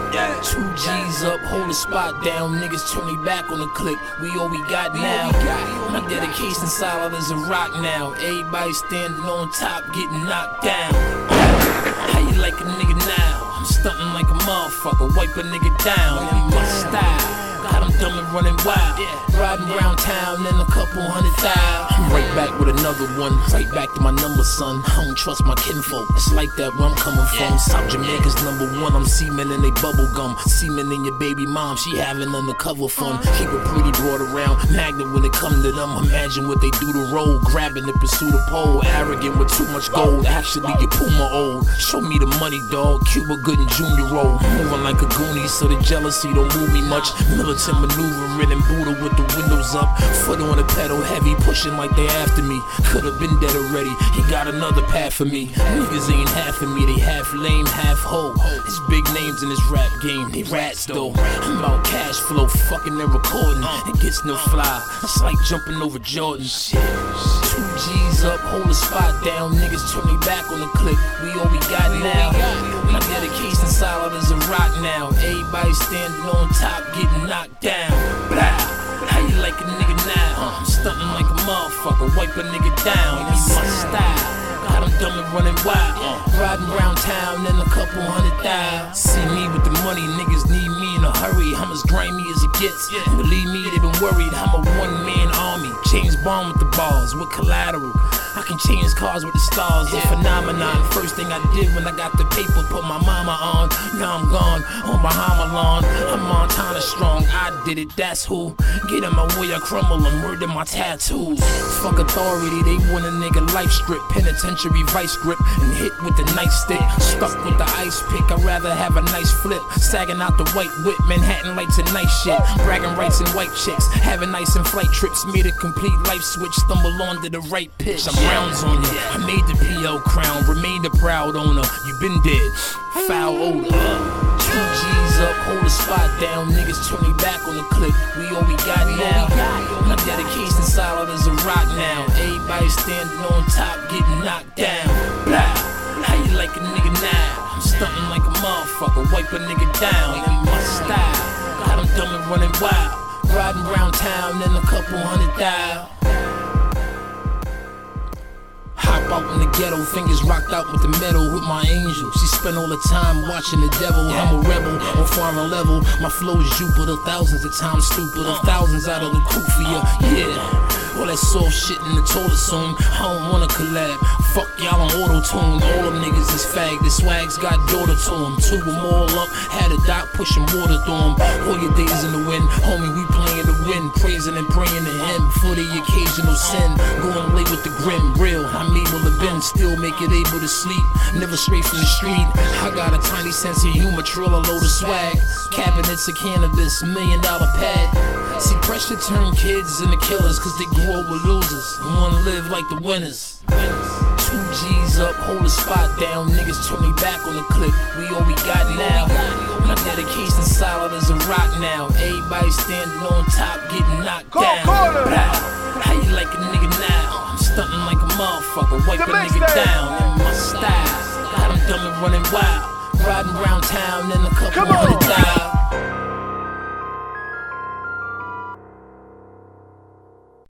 2 G's up, hold the spot down. Niggas turn their back on the click. We all we got now. My dedication solid as a rock now. Everybody standing on top, getting knocked down. How you like a nigga now? I'm stunting like a motherfucker, wipe a nigga down. In my style, got him dumb and running wild. Riding around town in a couple $100,000. I'm right back with another one, right back to my number, son. I don't trust my kinfolk, it's like that where I'm coming from. South Jamaica's #1, I'm semen in they bubble gum. Semen in your baby mom, she having undercover fun. Keep it pretty broad around, magnet when it come to them. Imagine what they do to roll, grabbing to pursue the pole. Arrogant with too much gold, actually you Puma old. Show me the money, dog, Cuba Gooding Jr. roll. Moving like a Goonie, so the jealousy don't move me much. Militant maneuvering and Buddha with the windows up. Foot on the pedal, heavy, pushing like they after me. Could've been dead already, he got another path for me. Niggas ain't half of me, they half lame, half hoe. It's big names in this rap game, they rats though. I'm about cash flow, fucking and recording. It gets no fly, it's like jumping over Jordan. 2 G's up, hold the spot down. Niggas turn their back on the click, we all we got now. My dedication solid as a rock now. Everybody standing on top, getting knocked down. Blah. How you like a nigga now? I'm stunting like a motherfucker, wipe a nigga down. In my style, got him dumb and running wild. Riding around town in a couple $100,000. See me with the money, niggas need me in a hurry. I'm as grimy as it gets. Believe me, they been worried. I'm a one-man army. James Bond with the bars, with collateral. I can change cars with the stars, a phenomenon. First thing I did when I got the paper, put my mama on. Now I'm gone, on Bahama lawn. I'm Montana strong, I did it, that's who. Get in my way, I crumble and murder my tattoos. Fuck authority, they want a nigga life strip. Penitentiary vice grip and hit with the nightstick. Stuck with the ice pick, I'd rather have a nice flip. Sagging out the white whip, Manhattan lights and night shit. Bragging rights and white chicks, having nice and flight trips. Made a complete life switch, stumble onto the right pitch. I'm rounds on you, I made the PL crown, remain the proud owner. You been dead, foul odor. 2 G's up, hold the spot down. Niggas turn their back on the clip, we all we got now. My dedication solid as a rock now. Everybody standing on top, getting knocked down. Blah. How you like a nigga now? I'm stunting like a motherfucker, wipe a nigga down. In my style, got him dumb and running wild. Riding around town in a couple $100,000. Hop out in the ghetto, fingers rocked out with the metal with my angel. She spent all the time watching the devil. I'm a rebel on foreign level. My flow is Jupiter, thousands of times stupider. Thousands out of the Kufia, yeah. All that soft shit in the toilet soon. I don't wanna collab. Fuck y'all on auto-tune. All them niggas is fag. The swag's got daughter to them. Two them all up. Had a doc pushing water through them. All your days in the wind. Homie, we playing to win. Praising and praying to him for the occasional sin. Going late with the grim. Real, I'm able to bend. Still make it able to sleep. Never straight from the street. I got a tiny sense of humor. Trill a load of swag. Cabinets of cannabis. $1 million pad. See, pressure turn kids into killers, cause they grow up with losers and wanna live like the winners. 2 G's up, hold the spot down. Niggas turn their back on the clip, we all we got now. My dedication solid as a rock now. Everybody standing on top, getting knocked down. Blah. How you like a nigga now? I'm stunting like a motherfucker, wipe a nigga down. In my style, got him dumb and running wild. Riding around town in a couple $100,000.